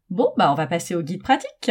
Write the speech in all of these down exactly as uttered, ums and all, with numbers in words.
Bon, bah on va passer au guide pratique.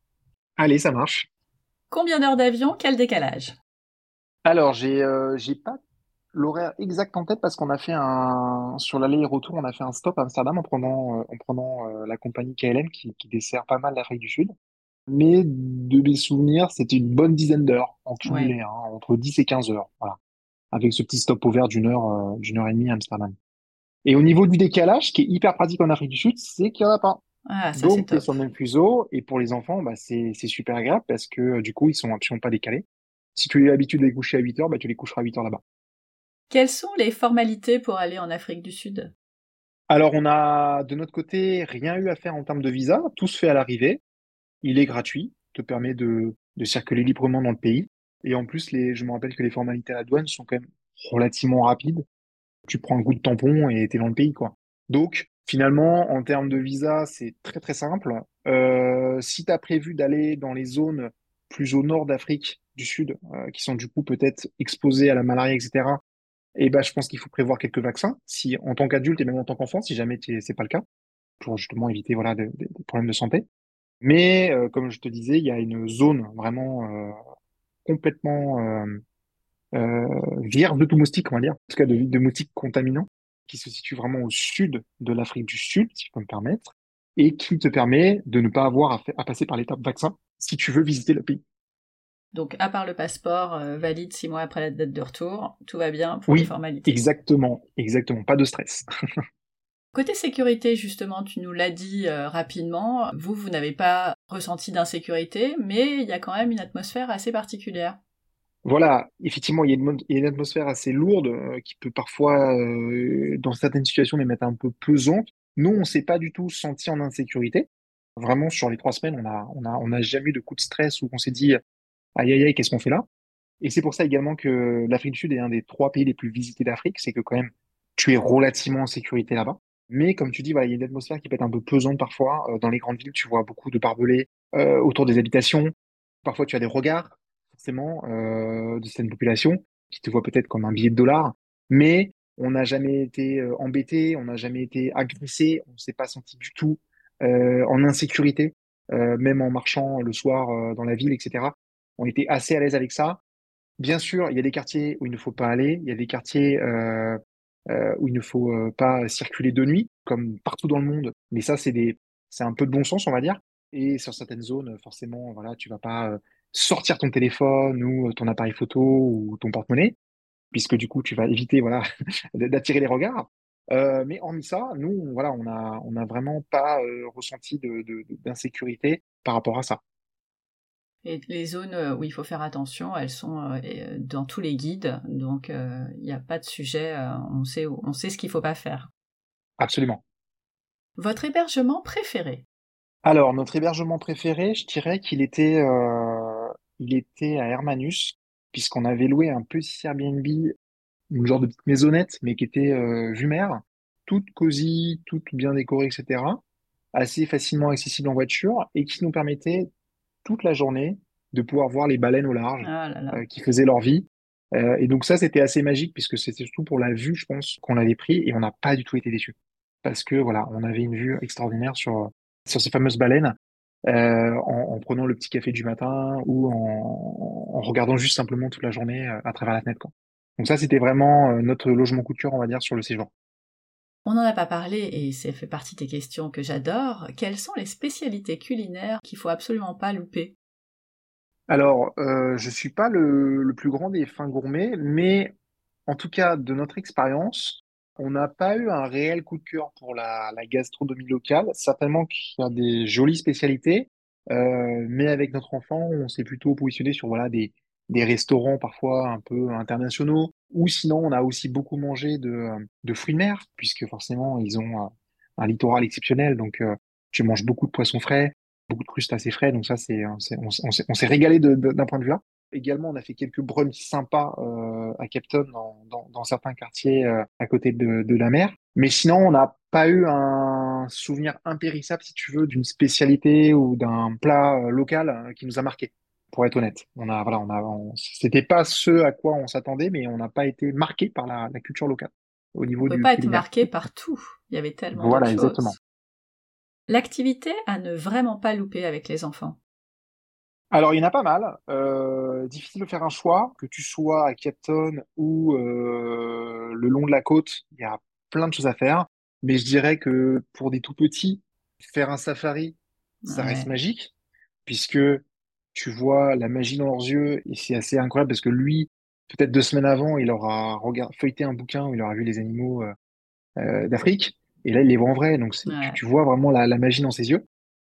Allez, ça marche. Combien d'heures d'avion, quel décalage? Alors, j'ai euh, j'ai pas l'horaire exact en tête parce qu'on a fait un sur l'aller et retour, on a fait un stop à Amsterdam en prenant euh, en prenant euh, la compagnie K L M qui, qui dessert pas mal l'Afrique du Sud. Mais de mes souvenirs, c'était une bonne dizaine d'heures en Ouais. cumulé, hein, entre dix et quinze heures, voilà, avec ce petit stop ouvert d'une heure euh, d'une heure et demie à Amsterdam. Et au niveau du décalage, ce qui est hyper pratique en Afrique du Sud, c'est qu'il y en a pas. Ah, ça c'est Donc, tu es top. sur le même fuseau, et pour les enfants, bah, c'est, c'est super agréable parce que euh, du coup, ils sont absolument pas décalés. Si tu as l'habitude de les coucher à huit heures, bah, tu les coucheras à huit heures là-bas. Quelles sont les formalités pour aller en Afrique du Sud? Alors, on a de notre côté rien eu à faire en termes de visa, tout se fait à l'arrivée. Il est gratuit, te permet de, de circuler librement dans le pays. Et en plus, les, je me rappelle que les formalités à la douane sont quand même relativement rapides. Tu prends un coup de tampon et t'es dans le pays, quoi. Donc, finalement, en termes de visa, c'est très très simple. Euh, si tu as prévu d'aller dans les zones plus au nord d'Afrique du Sud, euh, qui sont du coup peut-être exposées à la malaria, et cetera, et ben, je pense qu'il faut prévoir quelques vaccins, si en tant qu'adulte et même en tant qu'enfant, si jamais t'es- c'est pas le cas, pour justement éviter voilà des, des- des problèmes de santé. Mais euh, comme je te disais, il y a une zone vraiment euh, complètement euh, euh, vierge de tout moustique, on va dire, en tout cas de, de moustiques contaminants, qui se situe vraiment au sud de l'Afrique du Sud, si je peux me permettre, et qui te permet de ne pas avoir à, fa- à passer par l'étape vaccin si tu veux visiter le pays. Donc, à part le passeport euh, valide six mois après la date de retour, tout va bien pour les Oui, formalités. exactement, exactement, pas de stress. Côté sécurité, justement, tu nous l'as dit euh, rapidement, vous, vous n'avez pas ressenti d'insécurité, mais il y a quand même une atmosphère assez particulière. Voilà, effectivement, il y a une, mon- il y a une atmosphère assez lourde euh, qui peut parfois, euh, dans certaines situations, les mettre un peu pesante. Nous, on s'est pas du tout senti en insécurité. Vraiment, sur les trois semaines, on a, on a, on n'a jamais eu de coup de stress où on s'est dit, aïe, aïe, aïe, qu'est-ce qu'on fait là? Et c'est pour ça également que l'Afrique du Sud est un des trois pays les plus visités d'Afrique. C'est que quand même, tu es relativement en sécurité là-bas. Mais comme tu dis, voilà, il y a une atmosphère qui peut être un peu pesante parfois. Euh, dans les grandes villes, tu vois beaucoup de barbelés euh, autour des habitations. Parfois, tu as des regards, forcément, euh, de certaines populations qui te voient peut-être comme un billet de dollar. Mais on n'a jamais été euh, embêté, on n'a jamais été agressé, on ne s'est pas senti du tout euh, en insécurité, euh, même en marchant le soir euh, dans la ville, et cetera. On était assez à l'aise avec ça. Bien sûr, il y a des quartiers où il ne faut pas aller, il y a des quartiers euh, euh, où il ne faut euh, pas circuler de nuit, comme partout dans le monde. Mais ça, c'est des, c'est un peu de bon sens, on va dire. Et sur certaines zones, forcément, voilà, tu vas pas euh, sortir ton téléphone ou euh, ton appareil photo ou ton porte-monnaie, puisque du coup, tu vas éviter, voilà, d'attirer les regards. Euh, mais hormis ça, nous, voilà, on a, on a vraiment pas euh, ressenti de, de- de- d'insécurité par rapport à ça. Et les zones euh, où il faut faire attention, elles sont euh, euh, dans tous les guides, donc euh, il n'y a pas de sujet, euh, on sait, où- on sait ce qu'il ne faut pas faire. Absolument. Votre hébergement préféré? Alors, notre hébergement préféré, je dirais qu'il était, euh, il était à Hermanus, puisqu'on avait loué un petit Airbnb, une genre de petite maisonnette, mais qui était euh, vue mer, toute cosy, toute bien décorée, et cetera, assez facilement accessible en voiture, et qui nous permettait toute la journée de pouvoir voir les baleines au large, Ah là là. euh, qui faisaient leur vie. Euh, et donc ça, c'était assez magique, puisque c'était surtout pour la vue, je pense, qu'on l'avait pris, et on n'a pas du tout été déçus. Parce que voilà, on avait une vue extraordinaire sur, sur ces fameuses baleines euh, en, en prenant le petit café du matin ou en, en regardant juste simplement toute la journée euh, à travers la fenêtre, quoi. Donc ça, c'était vraiment euh, notre logement coup de cœur, on va dire, sur le séjour. On n'en a pas parlé et ça fait partie des questions que j'adore. Quelles sont les spécialités culinaires qu'il faut absolument pas louper? Alors, euh, je suis pas le, le plus grand des fins gourmets, mais en tout cas, de notre expérience, on n'a pas eu un réel coup de cœur pour la, la gastronomie locale. Certainement qu'il y a des jolies spécialités, euh, mais avec notre enfant, on s'est plutôt positionné sur voilà des, des restaurants parfois un peu internationaux. Ou sinon, on a aussi beaucoup mangé de, de fruits de mer, puisque forcément, ils ont euh, un littoral exceptionnel. Donc, euh, tu manges beaucoup de poissons frais, beaucoup de crustacés frais. Donc ça, c'est, euh, c'est- on, s'est on s'est- on s'est régalé de- de- d'un point de vue là. Également, on a fait quelques brunchs sympas euh, à Cape Town, dans, dans, dans certains quartiers euh, à côté de, de la mer. Mais sinon, on n'a pas eu un souvenir impérissable, si tu veux, d'une spécialité ou d'un plat euh, local euh, qui nous a marqué. Pour être honnête, on a, voilà, on a, on- c'était pas ce à quoi on s'attendait, mais on n'a pas été marqué par la, la culture locale au On niveau peut du pas être culinaire. marqué par tout. Il y avait tellement d'autres Voilà, exactement. choses. L'activité à ne vraiment pas louper avec les enfants. Alors, il y en a pas mal. Euh, difficile de faire un choix, que tu sois à Cape Town ou euh, le long de la côte, il y a plein de choses à faire. Mais je dirais que pour des tout petits, faire un safari, ça reste Ouais, magique, puisque tu vois la magie dans leurs yeux, et c'est assez incroyable parce que lui, peut-être deux semaines avant, il aura regard- feuilleté un bouquin où il aura vu les animaux euh, euh, d'Afrique, et là, il les voit en vrai, donc c'est- tu, ouais. tu vois vraiment la, la magie dans ses yeux.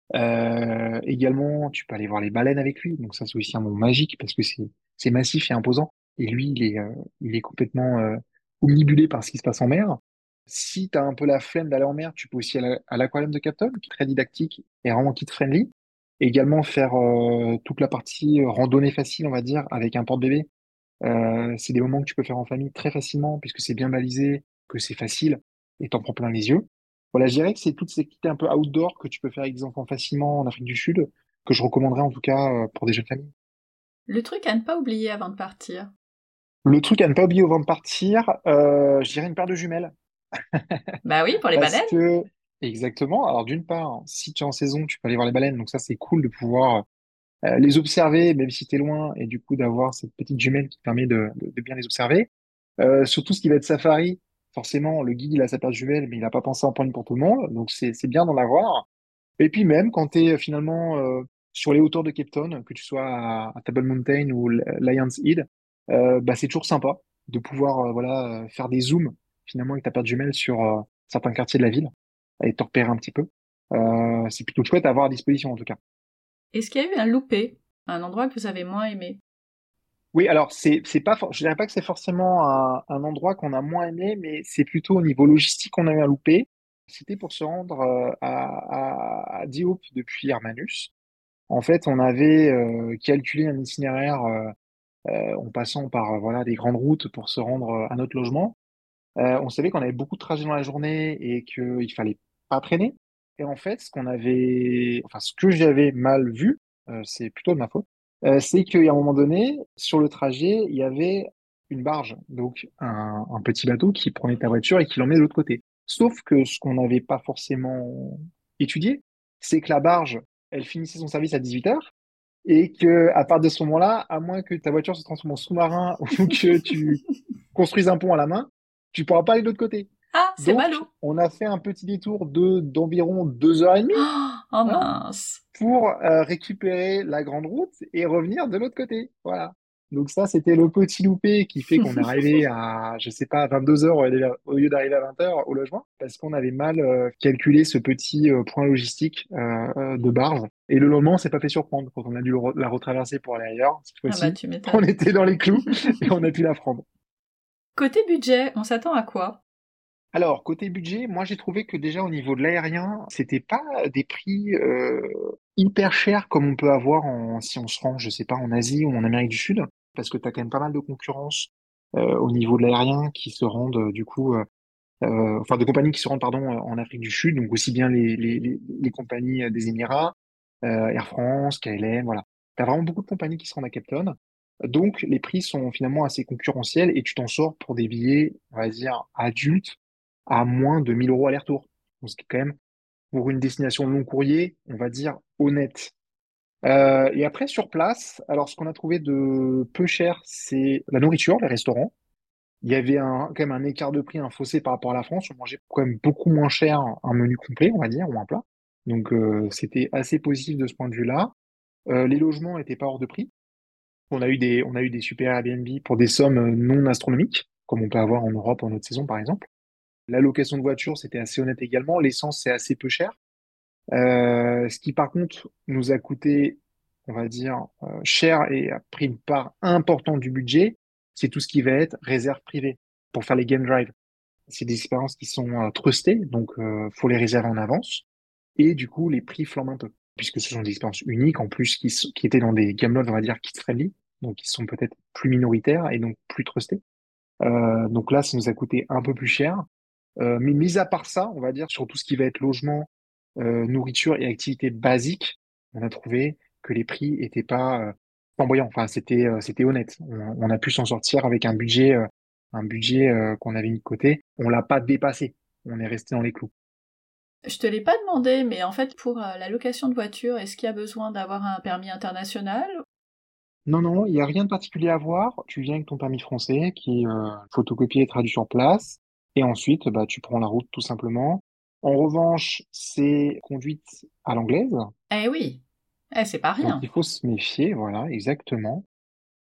Euh, également, tu peux aller voir les baleines avec lui. Donc ça, c'est aussi un moment magique parce que c'est c'est massif et imposant. Et lui, il est euh, il est complètement euh, omnibulé par ce qui se passe en mer. Si tu as un peu la flemme d'aller en mer, tu peux aussi aller à l'aquarium de Capton, qui est très didactique et vraiment kid-friendly. Et également faire euh, toute la partie euh, randonnée facile, on va dire, avec un porte-bébé. Euh, c'est des moments que tu peux faire en famille très facilement puisque c'est bien balisé, que c'est facile et t'en prends plein les yeux. Voilà, je dirais que c'est toutes ces activités un peu outdoor que tu peux faire avec des enfants facilement en Afrique du Sud, que je recommanderais en tout cas euh, pour des jeunes familles. Le truc à ne pas oublier avant de partir. Le truc à ne pas oublier avant de partir, euh, je dirais une paire de jumelles. Bah oui, pour les Parce baleines. que, exactement, alors d'une part, si tu es en saison, tu peux aller voir les baleines, donc ça c'est cool de pouvoir euh, les observer, même si tu es loin, et du coup d'avoir cette petite jumelle qui te permet de, de- de bien les observer. Euh, surtout ce qui va être safari, forcément, le guide il a sa paire de jumelles, mais il n'a pas pensé à en prendre une pour tout le monde, donc c'est c'est bien d'en avoir. Et puis même quand tu es finalement euh, sur les hauteurs de Cape Town, que tu sois à, à Table Mountain ou L- Lions Head, euh, bah, c'est toujours sympa de pouvoir euh, voilà euh, faire des zooms finalement avec ta paire de jumelles sur euh, certains quartiers de la ville et te repérer un petit peu. Euh, c'est plutôt chouette à avoir à disposition en tout cas. Est-ce qu'il y a eu un loupé? Un endroit que vous avez moins aimé? Oui, alors c'est c'est pas for- je dirais pas que c'est forcément un, un endroit qu'on a moins aimé, mais c'est plutôt au niveau logistique qu'on a eu un loupé. C'était pour se rendre euh, à, à, à Diop depuis Hermanus. En fait, on avait euh, calculé un itinéraire euh, euh, en passant par euh, voilà des grandes routes pour se rendre euh, à notre logement. Euh, on savait qu'on avait beaucoup de trajets dans la journée et qu'il fallait pas traîner. Et en fait, ce qu'on avait, enfin ce que j'avais mal vu, euh, c'est plutôt de ma faute, euh, c'est qu'à un moment donné, sur le trajet, il y avait une barge, donc un, un petit bateau qui prenait ta voiture et qui l'emmenait de l'autre côté. Sauf que ce qu'on n'avait pas forcément étudié, c'est que la barge, elle finissait son service à dix-huit heures et que à partir de ce moment-là, à moins que ta voiture se transforme en sous-marin ou que tu construises un pont à la main, tu pourras pas aller de l'autre côté. Ah, c'est Donc, ballot. on a fait un petit détour de d'environ deux heures et demie, Oh, oh hein, mince. pour euh, récupérer la grande route et revenir de l'autre côté. Voilà. Donc ça, c'était le petit loupé qui fait qu'on est arrivé à, je sais pas, à vingt-deux heures au lieu au lieu d'arriver à vingt heures au logement, parce qu'on avait mal euh, calculé ce petit euh, point logistique euh, euh, de barge. Et le lendemain, on s'est pas fait surprendre quand on a dû le re- la retraverser pour aller ailleurs. Cette Ah bah fois-ci, tu on m'étonnes. était dans les clous et on a pu la prendre. Côté budget, on s'attend à quoi? Alors, côté budget, moi j'ai trouvé que déjà au niveau de l'aérien, c'était pas des prix euh, hyper chers comme on peut avoir en, si on se rend, je sais pas, en Asie ou en Amérique du Sud, parce que tu as quand même pas mal de concurrence euh, au niveau de l'aérien qui se rendent euh, du coup, euh, euh, enfin de compagnies qui se rendent pardon euh, en Afrique du Sud, donc aussi bien les, les, les, les compagnies euh, des Émirats, euh, Air France, K L M, voilà. Tu as vraiment beaucoup de compagnies qui se rendent à Cape Town. Donc les prix sont finalement assez concurrentiels et tu t'en sors pour des billets, on va dire, adultes à moins de mille euros aller-retour. Donc, ce qui est quand même, pour une destination long courrier, on va dire honnête. Euh, et après, sur place, alors ce qu'on a trouvé de peu cher, c'est la nourriture, les restaurants. Il y avait un, quand même un écart de prix, un fossé par rapport à la France. On mangeait quand même beaucoup moins cher un menu complet, on va dire, ou un plat. Donc, euh, c'était assez positif de ce point de vue-là. Euh, les logements n'étaient pas hors de prix. On a eu des, on a eu des super Airbnb pour des sommes euh, non astronomiques, comme on peut avoir en Europe en haute saison, par exemple. La location de voiture, c'était assez honnête également. L'essence, c'est assez peu cher. Euh, ce qui, par contre, nous a coûté, on va dire, euh, cher et a pris une part importante du budget, c'est tout ce qui va être réserve privée pour faire les game drive. C'est des expériences qui sont euh, trustées, donc euh, faut les réserver en avance. Et du coup, les prix flambent un peu, puisque ce sont des expériences uniques, en plus, qui, s- qui étaient dans des gamelots, on va dire, kids-friendly, donc qui sont peut-être plus minoritaires et donc plus trustés. Euh, donc là, ça nous a coûté un peu plus cher. Euh, mais mis à part ça, on va dire sur tout ce qui va être logement, euh, nourriture et activités basiques, on a trouvé que les prix étaient pas euh, flamboyants. Enfin, c'était euh, c'était honnête. On, on a pu s'en sortir avec un budget euh, un budget euh, qu'on avait mis de côté. On l'a pas dépassé. On est resté dans les clous. Je te l'ai pas demandé, mais en fait, pour euh, la location de voiture, est-ce qu'il y a besoin d'avoir un permis international? Non, non, il n'y a rien de particulier à voir. Tu viens avec ton permis français qui est euh, photocopié et traduit sur place. Et ensuite, bah, tu prends la route tout simplement. En revanche, c'est conduite à l'anglaise. Eh oui, eh, c'est pas Donc rien. il faut se méfier, voilà, exactement.